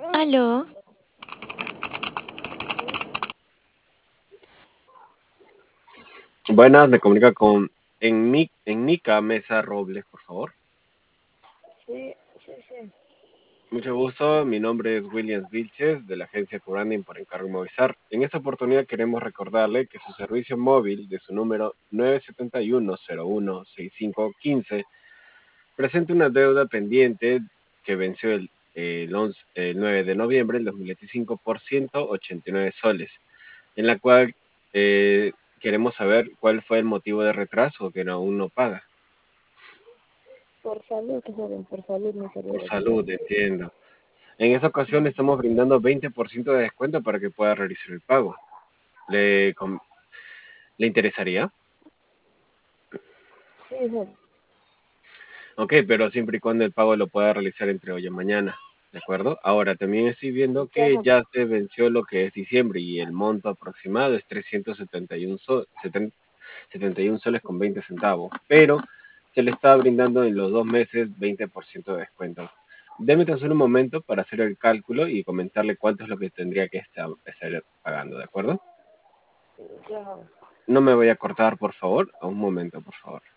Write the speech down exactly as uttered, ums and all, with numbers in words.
Aló, Buenas, me comunica con Enmi- Ennica Mesa Robles, por favor. Sí, sí, sí. Mucho gusto, mi nombre es Williams Vilches de la agencia Curanding por encargo Movistar. En esta oportunidad queremos recordarle que su servicio móvil de su número nueve siete uno cero uno seis cinco uno cinco presenta una deuda pendiente que venció el, el, once el nueve de noviembre del dos mil veinticinco por ciento ochenta y nueve soles, en la cual eh, queremos saber cuál fue el motivo de retraso que aún no paga. Por salud, joven, por salud me quería Por retirar. salud, entiendo. En esta ocasión le estamos brindando veinte por ciento de descuento para que pueda realizar el pago. ¿Le, com- ¿le interesaría? Sí, joven. Ok, pero siempre y cuando el pago lo pueda realizar entre hoy y mañana. ¿De acuerdo? Ahora también estoy viendo Ya, que joven. ya se venció lo que es diciembre y el monto aproximado es trescientos setenta y uno, so- seten- setenta y uno soles con veinte centavos. Pero se le está brindando en los dos meses veinte por ciento de descuento. Deme tan solo un momento para hacer el cálculo y comentarle cuánto es lo que tendría que estar, estar pagando, ¿de acuerdo? Ya, joven. No me voy a cortar, por favor. A un momento, por favor.